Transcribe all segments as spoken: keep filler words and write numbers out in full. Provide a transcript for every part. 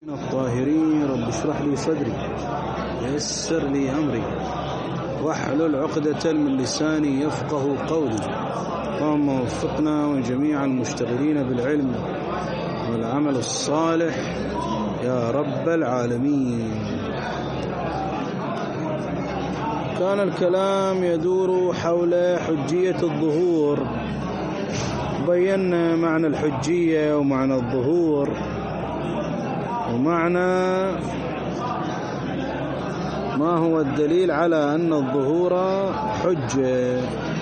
الطاهرين رب اشرح لي صدري ويسر لي أمري واحلل عقدة من لساني يفقه قولي. اللهم وفقنا وجميع المشتغلين بالعلم والعمل الصالح يا رب العالمين. كان الكلام يدور حول حجية الظهور، بينا معنى الحجية ومعنى الظهور ومعنى ما هو الدليل على أن الظهور حجة.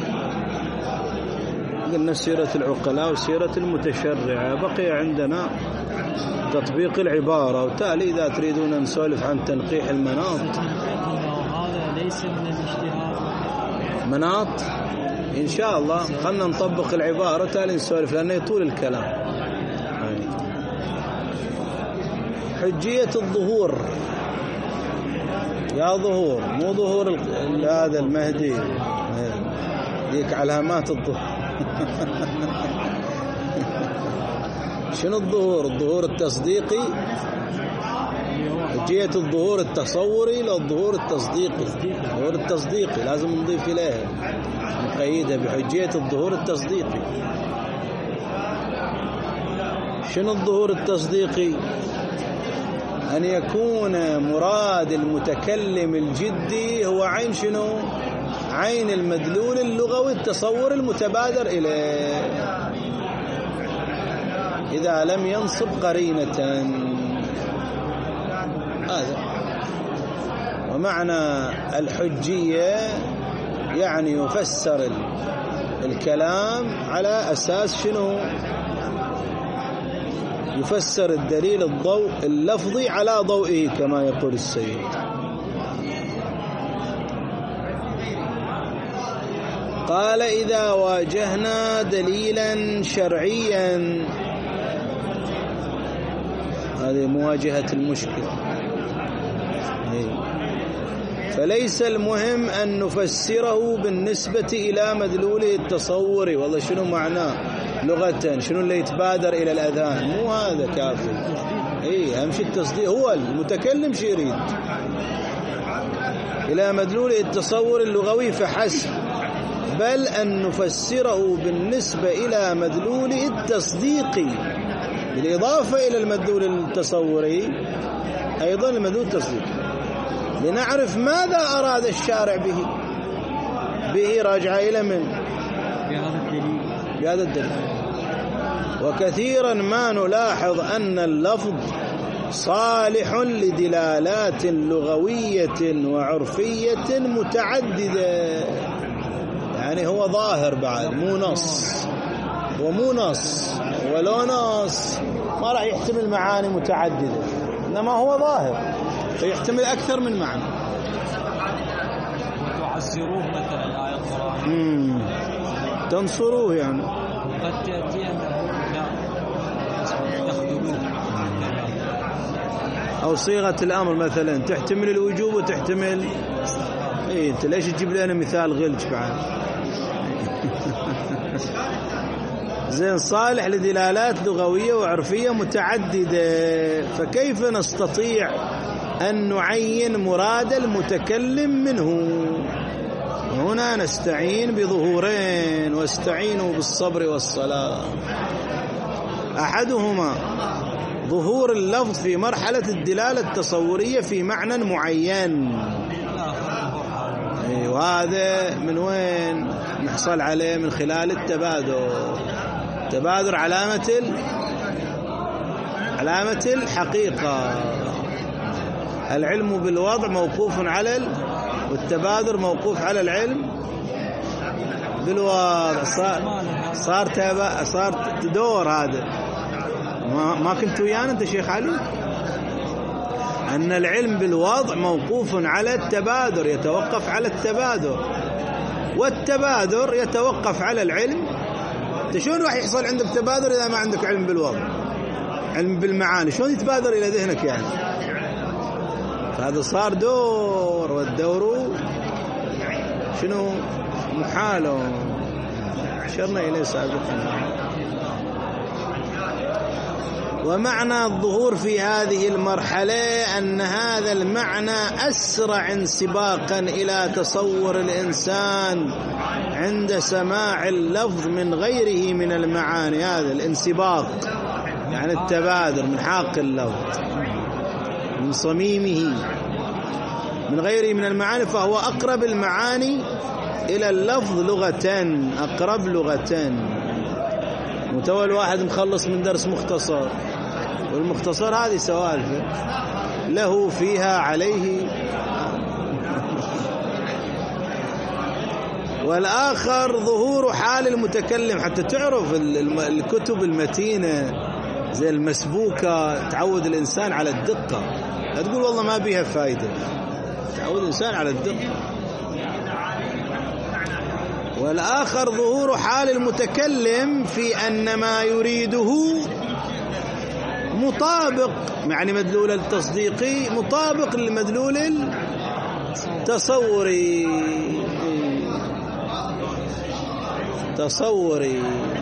قلنا سيرة العقلاء وسيرة المتشرعة، بقي عندنا تطبيق العبارة، وتالي إذا تريدون نسولف عن تنقيح المناط. هذا ليس من الاجتهاد مناط إن شاء الله، خلنا نطبق العبارة تالي نسولف لأنه يطول الكلام. حجية الظهور، يا ظهور مو ظهور هذا المهدي ديك علامات الظهور. شنو الظهور؟ الظهور التصديقي، حجية الظهور التصوري للظهور التصديقي. الظهور التصديقي لازم نضيف إليها نقيدها بحجية الظهور التصديقي. شنو الظهور التصديقي؟ أن يكون مراد المتكلم الجدي هو عين شنو؟ عين المدلول اللغوي التصور المتبادر إليه، إذا لم ينصب قرينة. هذا ومعنى الحجية، يعني يفسر الكلام على أساس شنو؟ يفسر الدليل الضوء اللفظي على ضوئه كما يقول السيد. قال إذا واجهنا دليلا شرعيا، هذه مواجهة المشكلة، فليس المهم أن نفسره بالنسبة إلى مدلوله التصوري. والله شنو معناه لغة؟ شنو اللي يتبادر إلى الأذهان؟ مو هذا كافي. إيه أهم شيء التصديق، هو المتكلم شي يريد إلى مدلوله التصور اللغوي فحسب، بل أن نفسره بالنسبة إلى مدلوله التصديقي، بالإضافة إلى المدلول التصوري أيضا المدلول التصديقي، لنعرف ماذا أراد الشارع به. به راجع إلى من؟ بهذا الدليل. بهذا الدليل. وكثيرا ما نلاحظ أن اللفظ صالح لدلالات لغوية وعرفية متعددة، يعني هو ظاهر بعد مو نص، ومو نص ولو نص ما راح يحتمل معاني متعددة، إنما هو ظاهر فيحتمل أكثر من معنى. تعزروه مثلا الآية القرآنية، تنصروه يعني قد تأتي لا تخذلوه، أو صيغة الأمر مثلا تحتمل الوجوب وتحتمل. إيه أنت ليش تجيب لنا مثال غلج بعد؟ زين صالح لدلالات لغوية وعرفية متعددة، فكيف نستطيع أن نعين مراد المتكلم منه؟ هنا نستعين بظهورين، واستعينوا بالصبر والصلاة. أحدهما ظهور اللفظ في مرحلة الدلالة التصورية في معنى معين، وهذا من وين نحصل عليه؟ من خلال التبادر. تبادر علامة علامة الحقيقة. العلم بالوضع موقوف على ال... والتبادر موقوف على العلم بالوضع. صار صار تبا... صار تدور. هذا ما, ما كنت ويانا أنت شيخ علي؟ أن العلم بالوضع موقوف على التبادر، يتوقف على التبادر، والتبادر يتوقف على العلم. شلون راح يحصل عندك تبادر إذا ما عندك علم بالوضع؟ علم بالمعاني شلون يتبادر إلى ذهنك يعني؟ هذا صار دور، والدور شنو؟ محاله، أشرنا إليه سابقا. ومعنى الظهور في هذه المرحلة أن هذا المعنى أسرع انسباقا إلى تصور الإنسان عند سماع اللفظ من غيره من المعاني. هذا الانسباق يعني التبادر من حاق اللفظ من صميمه من غيره من المعاني، فهو أقرب المعاني إلى اللفظ لغة، أقرب لغة. متوى الواحد مخلص من درس مختصر، والمختصر هذه سوالف له فيها عليه. والآخر ظهور حال المتكلم، حتى تعرف الكتب المتينة زي المسبوكة تعود الإنسان على الدقة، لا تقول والله ما بيها فايدة، تعود الإنسان على الدقة. والآخر ظهور حال المتكلم في أن ما يريده مطابق، يعني مدلول التصديقي مطابق للمدلول التصوري تصوري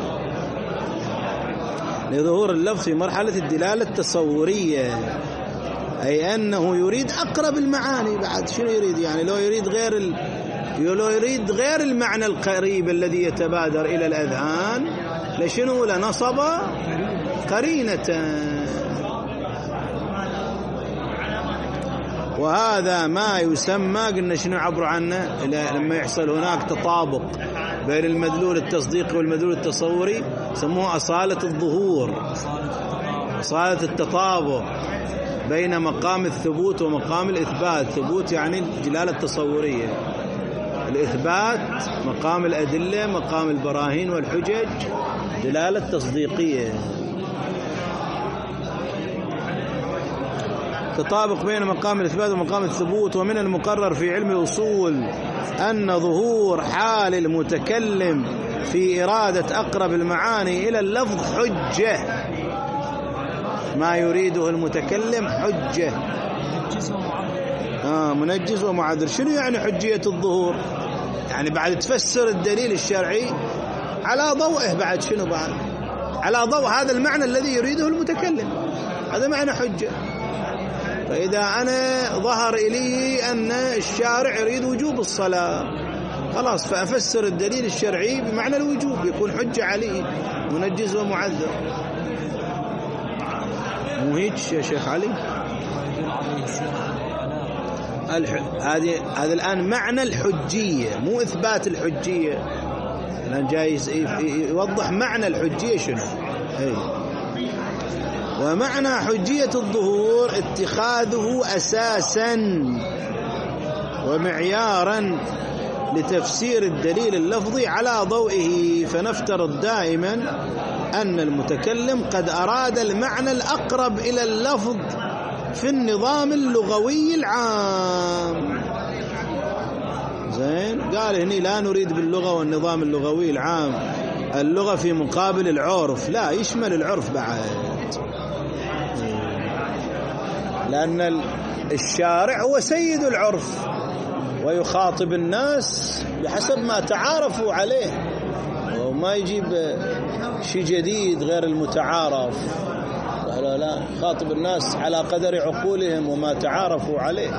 لظهور اللفظ في مرحلة الدلالة التصورية، أي أنه يريد أقرب المعاني. بعد شنو يريد؟ يعني لو يريد غير ال... لو يريد غير المعنى القريب الذي يتبادر إلى الأذهان لشنو؟ لنصب قرينة. وهذا ما يسمى، قلنا شنو عبر عنه لما يحصل هناك تطابق بين المدلول التصديقي والمدلول التصوري، سموه أصالة الظهور، أصالة التطابق بين مقام الثبوت ومقام الإثبات. ثبوت يعني الدلالة التصورية، الإثبات مقام الأدلة مقام البراهين والحجج دلالة تصديقية. تطابق بين مقام الإثبات ومقام الثبوت. ومن المقرر في علم الأصول أن ظهور حال المتكلم في إرادة أقرب المعاني إلى اللفظ حجة، ما يريده المتكلم حجة. آه منجز ومعذر. شنو يعني حجية الظهور؟ يعني بعد تفسر الدليل الشرعي على ضوئه، بعد شنو بعد؟ على ضوء هذا المعنى الذي يريده المتكلم، هذا معنى حجة. فإذا أنا ظهر إلي أن الشارع يريد وجوب الصلاة، خلاص فأفسر الدليل الشرعي بمعنى الوجوب، يكون حجة عليه منجز ومعذر. مو هيك يا شيخ علي؟ هذه هذا الآن معنى الحجية، مو إثبات الحجية. الآن جاي يوضح معنى الحجية شنو. أي. ومعنى حجية الظهور اتخاذه أساسا ومعيارا لتفسير الدليل اللفظي على ضوئه. فنفترض دائما أن المتكلم قد أراد المعنى الأقرب إلى اللفظ في النظام اللغوي العام. زين، قال هني لا نريد باللغة والنظام اللغوي العام اللغة في مقابل العرف، لا، يشمل العرف بعد، لأن الشارع هو سيد العرف ويخاطب الناس بحسب ما تعارفوا عليه، وما يجيب شيء جديد غير المتعارف. لا لا، خاطب الناس على قدر عقولهم وما تعارفوا عليه.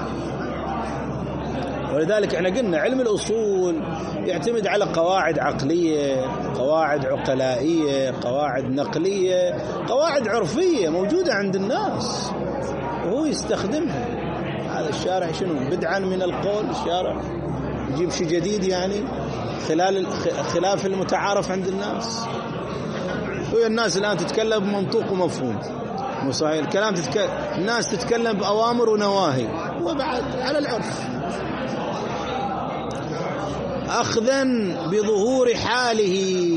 ولذلك احنا قلنا علم الأصول يعتمد على قواعد عقلية، قواعد عقلائية، قواعد نقلية، قواعد عرفية موجودة عند الناس وهو يستخدمها. هذا الشارع شنو بدعا من القول؟ الشارع يجيب شيء جديد يعني خلال خلاف المتعارف عند الناس. وهي الناس الآن تتكلم بمنطوق ومفهوم، مو صحيح الكلام. تتكلم الناس تتكلم بأوامر ونواهي وبعد على العرف، أخذا بظهور حاله.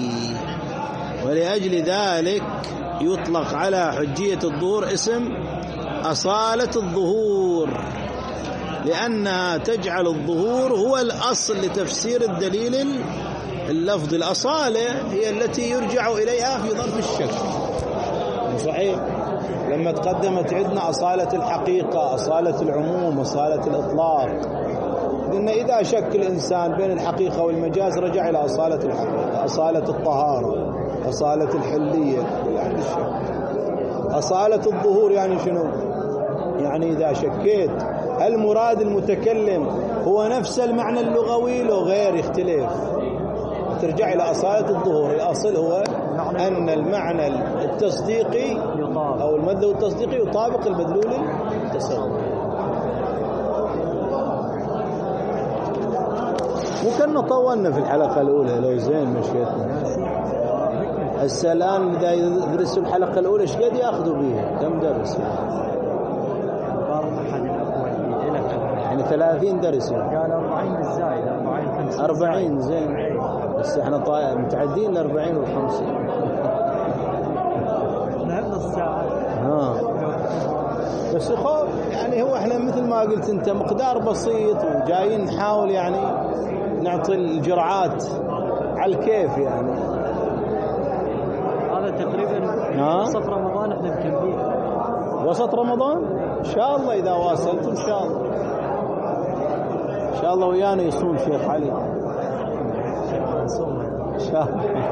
ولأجل ذلك يطلق على حجية الظهور اسم أصالة الظهور، لأنها تجعل الظهور هو الأصل لتفسير الدليل اللفظ. الأصالة هي التي يرجع إليها في ظرف الشك. صحيح لما تقدمت عندنا أصالة الحقيقة، أصالة العموم، أصالة الإطلاق، قلنا إذا شك الإنسان بين الحقيقة والمجاز رجع إلى أصالة الحقيقة، أصالة الطهارة، أصالة الحلية، عند الشك. أصالة الظهور يعني شنو؟ يعني إذا شكيت هل مراد المتكلم هو نفس المعنى اللغوي لو غير يختلف، ترجع إلى أصالة الظهور. الأصل هو أن المعنى التصديقي أو المدلول التصديقي يطابق المدلول التصوري. ممكن طولنا في الحلقة الأولى لو زين مشيتنا. هسه الآن إذا يدرسوا الحلقة الأولى إيش قد يأخذوا بيها؟ كم درس؟ يعني ثلاثين درس. قال أربعين بالزايد، أربعين خمسين. أربعين زين. بس إحنا طا... متعدين الأربعين والخمسين. نهضنا الساعة. ها. بس خوف يعني هو إحنا مثل ما قلت أنت مقدار بسيط وجايين نحاول يعني نعطي الجرعات على الكيف يعني. هذا تقريبا وسط رمضان احنا مكملين. وسط رمضان ان شاء الله اذا واصلت ان شاء الله ان شاء الله ويانا يصوم شيخ علي ان شاء الله.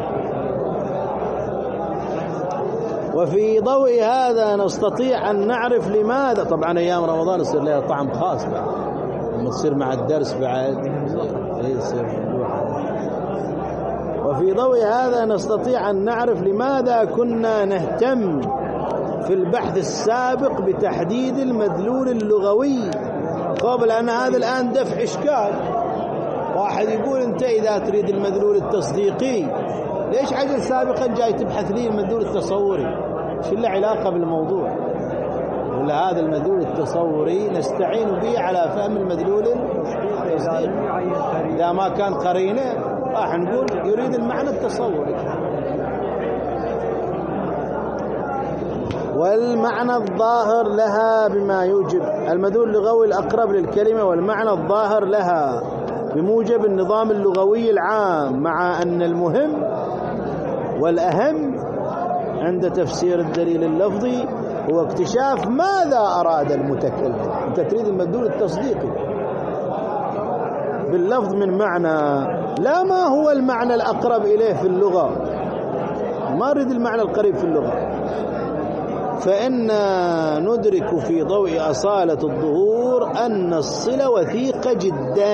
وفي ضوء هذا نستطيع ان نعرف لماذا طبعا ايام رمضان يصير لها طعم خاص بعد لما تصير مع الدرس بعد يصير. وفي ضوء هذا نستطيع أن نعرف لماذا كنا نهتم في البحث السابق بتحديد المدلول اللغوي قبل أن هذا الآن دفع إشكال. واحد يقول أنت إذا تريد المدلول التصديقي ليش عجل سابقا جاي تبحث لي المدلول التصوري؟ شو له علاقة بالموضوع؟ ولا هذا المدلول التصوري نستعين به على فهم المدلول التصديقي. إذا ما كان قرينه راح نقول يريد المعنى التصوري. والمعنى الظاهر لها بما يوجب المدلول اللغوي الأقرب للكلمة والمعنى الظاهر لها بموجب النظام اللغوي العام، مع أن المهم والأهم عند تفسير الدليل اللفظي هو اكتشاف ماذا أراد المتكلم. أنت تريد المدلول التصديقي باللفظ من معنى، لا ما هو المعنى الأقرب إليه في اللغة، ما نريد المعنى القريب في اللغة. فإن ندرك في ضوء أصالة الظهور أن الصلة وثيقة جدا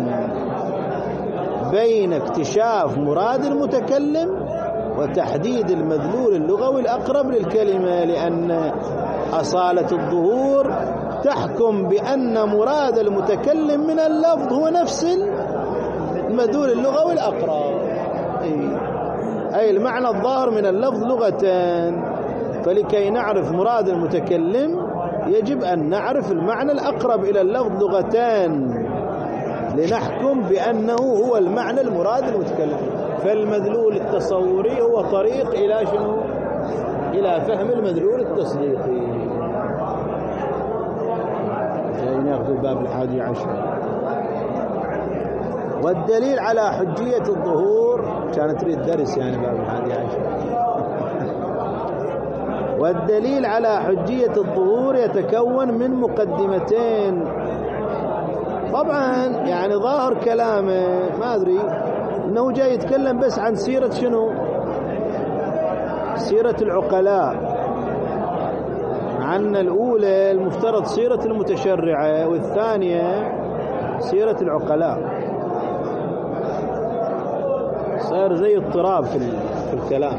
بين اكتشاف مراد المتكلم وتحديد المدلول اللغوي الأقرب للكلمة، لأن أصالة الظهور تحكم بأن مراد المتكلم من اللفظ هو نفس المدلول اللغوي الأقرب، أي المعنى الظاهر من اللفظ لغتان. فلكي نعرف مراد المتكلم يجب أن نعرف المعنى الأقرب إلى اللفظ لغتان لنحكم بأنه هو المعنى المراد المتكلم. فالمدلول التصوري هو طريق إلى شنو؟ إلى فهم المدلول التصديقي. جايين ياخذوا الباب الحادي عشر. والدليل على حجية الظهور كانت تريد درس يعني باب الحادي عشر. والدليل على حجية الظهور يتكون من مقدمتين. طبعا يعني ظاهر كلامه ما أدري إنه جاي يتكلم بس عن سيرة شنو؟ سيرة العقلاء، عن الأولى المفترض سيرة المتشرعة والثانية سيرة العقلاء. صار زي اضطراب في الكلام.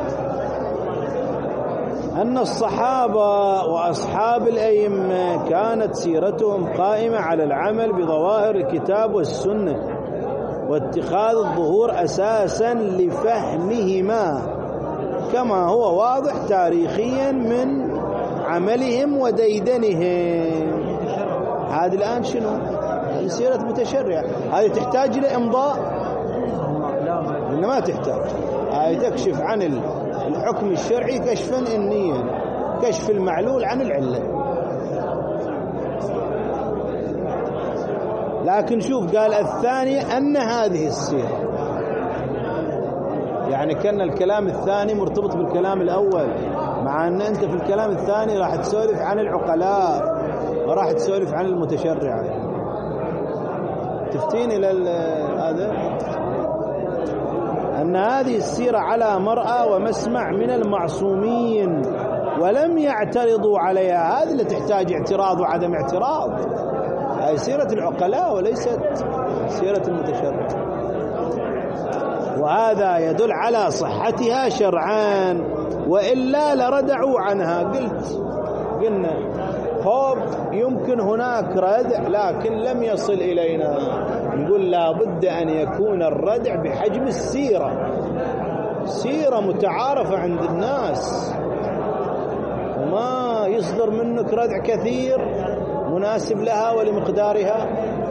أن الصحابة وأصحاب الأئمة كانت سيرتهم قائمة على العمل بظواهر الكتاب والسنة واتخاذ الظهور أساسا لفهمهما كما هو واضح تاريخيا من عملهم وديدنهم. هذه الآن شنو؟ سيرة متشرع. هذه تحتاج إلى إمضاء؟ إنما ما تحتاج. هذه تكشف عن الحكم الشرعي كشفا إنيا، كشف المعلول عن العلة. لكن شوف قال الثانية أن هذه السيرة، يعني كان الكلام الثاني مرتبط بالكلام الأول، مع أن أنت في الكلام الثاني راح تسولف عن العقلاء وراح تسولف عن المتشرع. تفتين إلى هذا أن هذه السيرة على مرأى ومسمع من المعصومين ولم يعترضوا عليها. هذه اللي تحتاج اعتراض وعدم اعتراض. هذه سيرة العقلاء وليست سيرة المتشرع، وهذا يدل على صحتها شرعان، وإلا لردعوا عنها. قلت قلنا خوف يمكن هناك ردع لكن لم يصل إلينا. نقول لا بد أن يكون الردع بحجم السيرة، سيرة متعارفة عند الناس، وما يصدر منك ردع كثير مناسب لها ولمقدارها.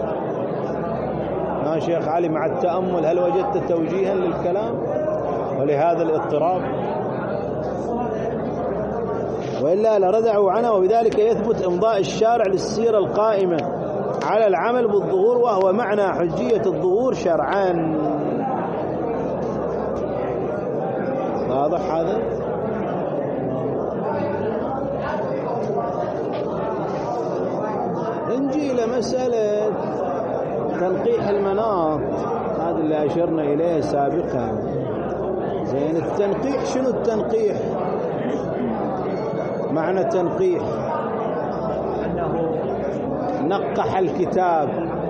ما شيخ علي مع التأمل هل وجدت توجيها للكلام ولهذا الاضطراب؟ وإلا لردعوا عنها. وبذلك يثبت إمضاء الشارع للسيرة القائمة على العمل بالظهور، وهو معنى حجية الظهور شرعا. واضح هذا؟ نجي إلى مسألة تنقيح المناط، هذا اللي أشرنا إليه سابقا. زين، التنقيح شنو التنقيح؟ معنى تنقيح نقح الكتاب،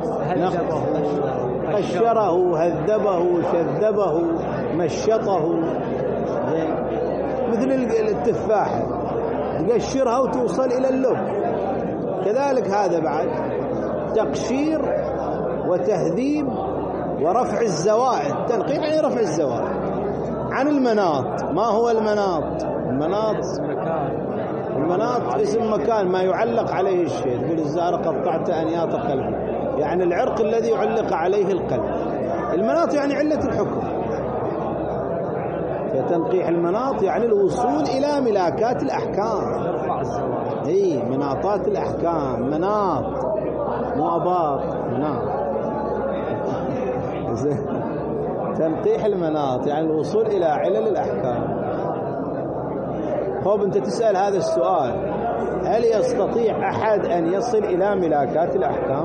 قشره، هذبه، شذبه، مشطه. مثل التفاحة تقشرها وتوصل إلى اللب، كذلك هذا بعد تقشير وتهذيب ورفع الزوائد. تنقيح يعني رفع الزوائد عن المناط. ما هو المناط؟ المناط المناط اسم مكان ما يعلق عليه الشيء. تقول الزهر قطعت أنياط قلبي، يعني العرق الذي يعلق عليه القلب. المناط يعني علة الحكم. فتنقيح المناط يعني الوصول إلى ملاكات الأحكام. اي مناطات الأحكام، مناط مو أباط، مناط. تنقيح المناط يعني الوصول إلى علل الأحكام. طب أنت تسأل هذا السؤال، هل يستطيع أحد أن يصل إلى ملاكات الأحكام؟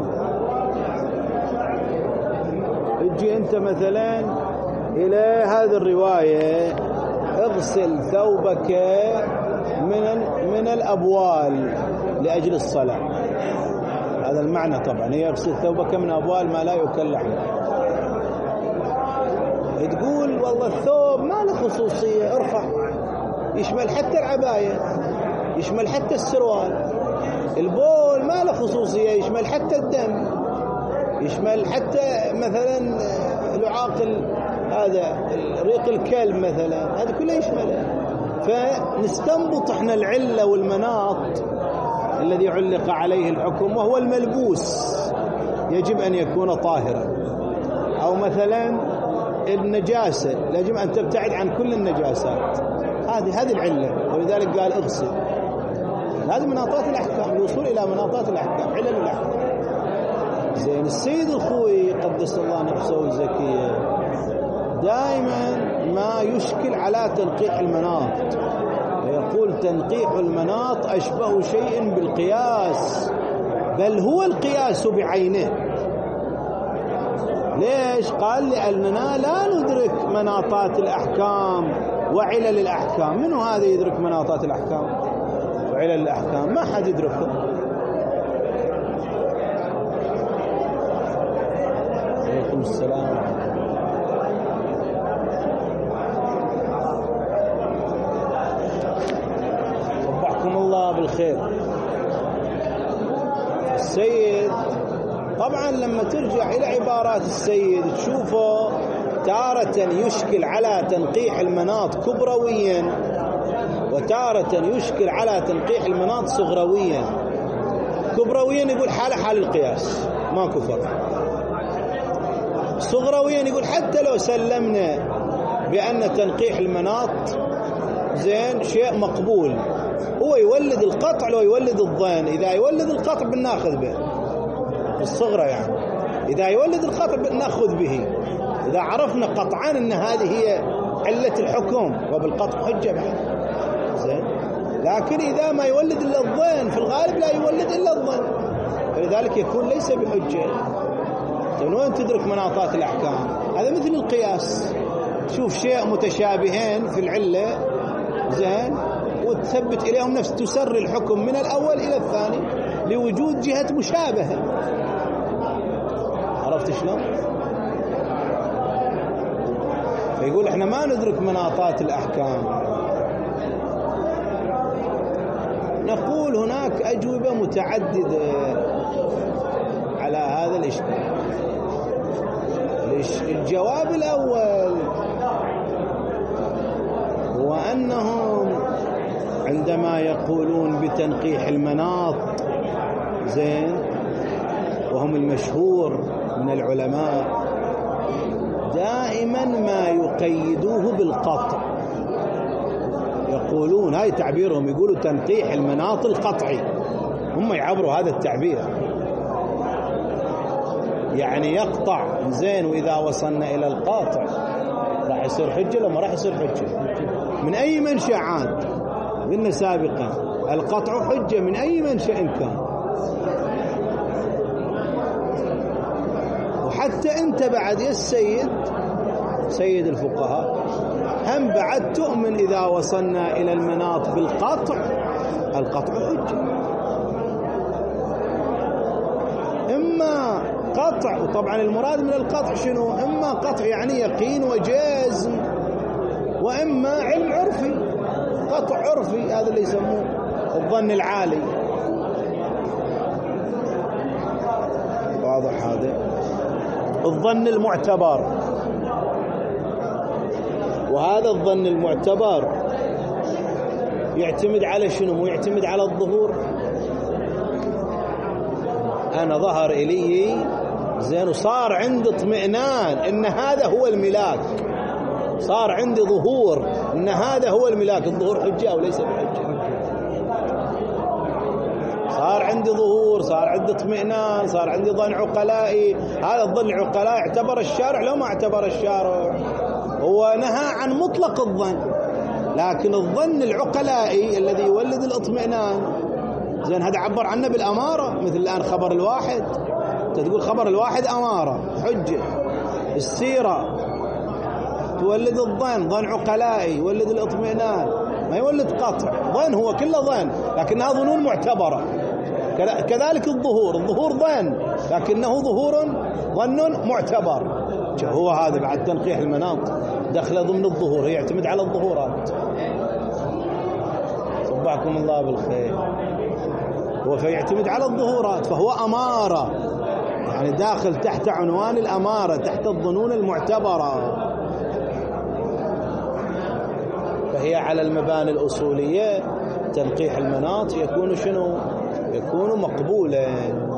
تجي أنت مثلا إلى هذه الرواية اغسل ثوبك من من الأبوال لأجل الصلاة. هذا المعنى طبعا، هي اغسل ثوبك من أبوال ما لا يؤكل لحمه. تقول والله الثوب ما له خصوصية، ارفع، يشمل حتى العباية، يشمل حتى السروال. البول ما له خصوصية، يشمل حتى الدم، يشمل حتى مثلا لعاق هذا ريق الكلب مثلا، هذا كله يشمله. فنستنبط احنا العلة والمناط الذي علق عليه الحكم، وهو الملبوس يجب أن يكون طاهرا. أو مثلا النجاسة يجب أن تبتعد عن كل النجاسات. هذه هذه العلة، ولذلك قال اغسل. هذه مناطات الأحكام، الوصول إلى مناطات الأحكام، علل الأحكام. زين، السيد الخوي قدس الله نفسه الزكية دائما ما يشكل على تنقيح المناط، ويقول تنقيح المناط أشبه شيء بالقياس، بل هو القياس بعينه. ليش؟ قال لأننا لا ندرك مناطات الأحكام وعلل الأحكام. منو هذا يدرك مناطات الأحكام وعلل الأحكام؟ ما حد يدركه. عليكم السلام. صبحكم الله بالخير. السيد طبعا لما ترجع إلى عبارات السيد تشوفه تارة يشكل على تنقيح المناط كبرويا، وتارة يشكل على تنقيح المناط صغرويا. كبرويا يقول حالة حال القياس ما كفر، صغرويا يقول حتى لو سلمنا بأن تنقيح المناط زين شيء مقبول، هو يولد القطع لو يولد الظن. إذا يولد القطع بناخذ به الصغرى، يعني إذا يولد القطع بناخذ به، إذا عرفنا قطعا أن هذه هي علة الحكم وبالقطع حجة بعد زين. لكن إذا ما يولد إلا الظن، في الغالب لا يولد إلا الظن، فلذلك يكون ليس بحجة. من وين تدرك مناطات الأحكام؟ هذا مثل القياس، شوف شيء متشابهين في العلة زين وتثبت إليهم نفس تسري الحكم من الأول إلى الثاني لوجود جهة مشابهة. عرفت شلون؟ فيقول احنا ما ندرك مناطات الأحكام. نقول هناك أجوبة متعددة على هذا الإشكال. الجواب الأول هو أنهم عندما يقولون بتنقيح المناط زين، وهم المشهور من العلماء، دائما ما يقيدوه بالقطع. يقولون هاي تعبيرهم، يقولوا تنقيح المناط القطعي، هم يعبروا هذا التعبير، يعني يقطع زين وإذا وصلنا إلى القاطع راح يصير حجة لو ما راح يصير حجة من أي منشأ. عاد قلنا سابقا القطع حجة من أي منشأ كان. وحتى أنت بعد يا السيد سيد الفقهاء هم بعد تؤمن إذا وصلنا إلى المناط بالقطع القطع حجة. إما قطع، وطبعا المراد من القطع شنو؟ إما قطع يعني يقين وجازم، وإما علم عرفي، قطع عرفي، هذا اللي يسموه الظن العالي. واضح هذا؟ الظن المعتبر، وهذا الظن المعتبر يعتمد على شنو؟ مو يعتمد على الظهور. أنا ظهر إلي زين وصار عندي اطمئنان إن هذا هو الملاك، صار عندي ظهور إن هذا هو الملاك. الظهور حجة أو ليس بحجة؟ صار عندي ظهور، صار عندي اطمئنان، صار عندي ظن عقلائي. هذا الظن العقلائي اعتبر الشارع لو ما اعتبر الشارع، هو نهى عن مطلق الظن، لكن الظن العقلائي الذي يولد الاطمئنان زين هذا عبر عنه بالأمارة. مثل الآن خبر الواحد، تقول خبر الواحد أمارة حجة. السيرة تولد الظن، ظن عقلائي يولد الاطمئنان، ما يولد قطع. ظن هو كله ظن لكنها ظنون معتبرة. كذلك الظهور، الظهور ظن لكنه ظهور ظن معتبر. هو هذا بعد تنقيح المناط دخل ضمن الظهور، يعتمد على الظهورات. صبحكم الله بالخير. هو فيعتمد على الظهورات، فهو أمارة، يعني داخل تحت عنوان الأمارة، تحت الظنون المعتبرة. فهي على المباني الأصولية تنقيح المناط يكون شنو؟ يكون مقبولا.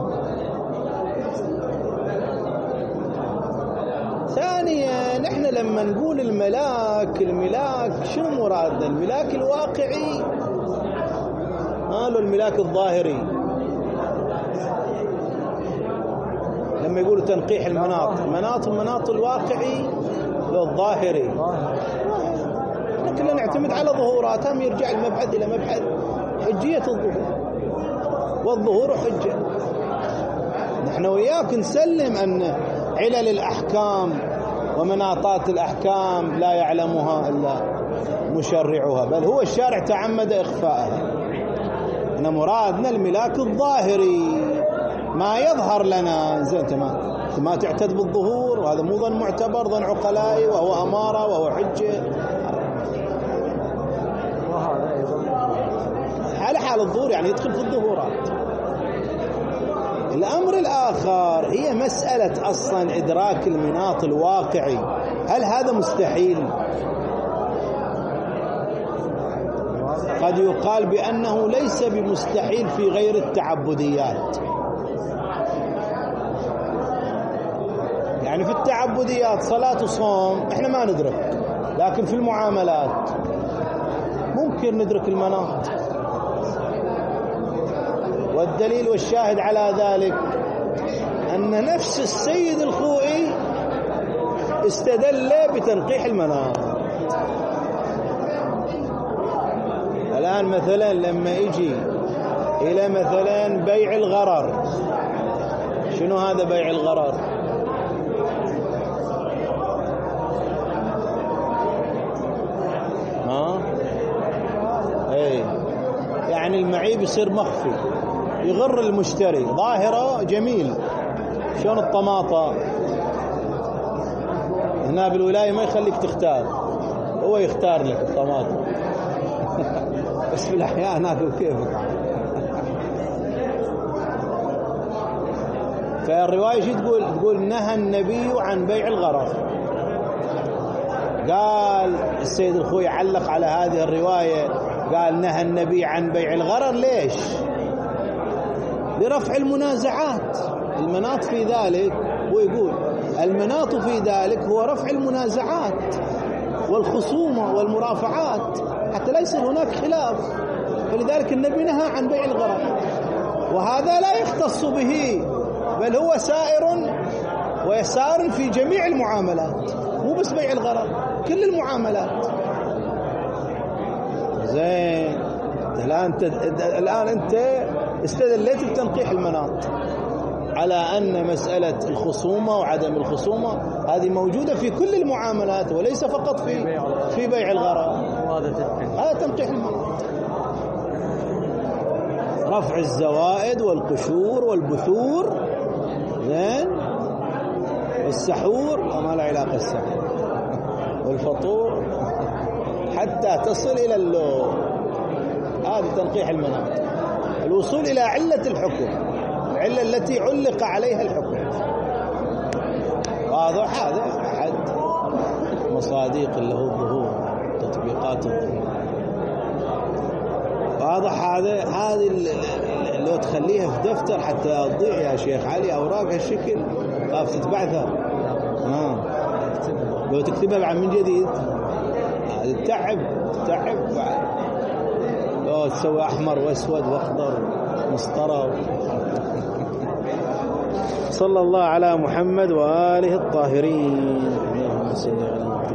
ثانيا نحن لما نقول الملاك، الملاك شنو مرادنا؟ الملاك الواقعي، قالوا الملاك الظاهري. لما يقولوا تنقيح المناط، مناط المناط الواقعي للظاهري، لكن نعتمد على ظهوراتهم. يرجع المبحث إلى مبحث حجية الظهور، والظهور حجة. نحن وياك نسلم أن علل الأحكام ومناطات الأحكام لا يعلمها إلا مشرعها، بل هو الشارع تعمد إخفاءها. أنا مرادنا الملاك الظاهري، ما يظهر لنا. زين تمام، ما تعتد بالظهور، وهذا مو ظن معتبر، ظن عقلائي، وهو أمارة وهو حجة. على حال الظهور يعني يدخل في الظهورات. الأمر الآخر هي مسألة أصلا إدراك المناط الواقعي، هل هذا مستحيل؟ قد يقال بأنه ليس بمستحيل في غير التعبديات. يعني في التعبديات صلاة وصوم احنا ما ندرك، لكن في المعاملات ممكن ندرك المناط. والدليل والشاهد على ذلك أن نفس السيد الخوئي استدل بتنقيح المناط. الآن مثلا لما يجي إلى مثلا بيع الغرر، شنو هذا بيع الغرر؟ ها؟ ايه يعني المعيب يصير مخفي يغر المشتري، ظاهرة جميل. شلون الطماطة هنا بالولاية ما يخليك تختار، هو يختار لك الطماطة بس في الأحياء هناك وكيفك. فالرواية شو تقول؟ تقول نهى النبي عن بيع الغرر. قال السيد الخوي علق على هذه الرواية قال نهى النبي عن بيع الغرر. ليش؟ لرفع المنازعات. المناط في ذلك، ويقول المناط في ذلك هو رفع المنازعات والخصومة والمرافعات حتى لا يصير هناك خلاف. فلذلك النبي نهى عن بيع الغرر، وهذا لا يختص به بل هو سائر ويسار في جميع المعاملات، مو بس بيع الغرر، كل المعاملات. زين الآن الآن أنت استدليت بتنقيح المناط على أن مسألة الخصومة وعدم الخصومة هذه موجودة في كل المعاملات وليس فقط في في بيع الغرر. هذا تنقيح المناط. رفع الزوائد والقشور والبثور، زين، والسحور وما لا علاقة السحور والفطور حتى تصل إلى اللو. هذا تنقيح المناط، الوصول إلى علة الحكم، العلة التي علق عليها الحكم. واضح؟ هذا أحد مصادق اللي هو الظهور، تطبيقات الظهور. واضح؟ هذا هذه لو تخليها في دفتر حتى تضيع يا شيخ علي أوراق هالشكل خاف تتبعثر. آه. لو تكتبها بعد من جديد تتعب تتعب بعد. لو تسوي أحمر وأسود وأخضر مسطرة. صلى الله على محمد وآله الطاهرين. اللهم صل على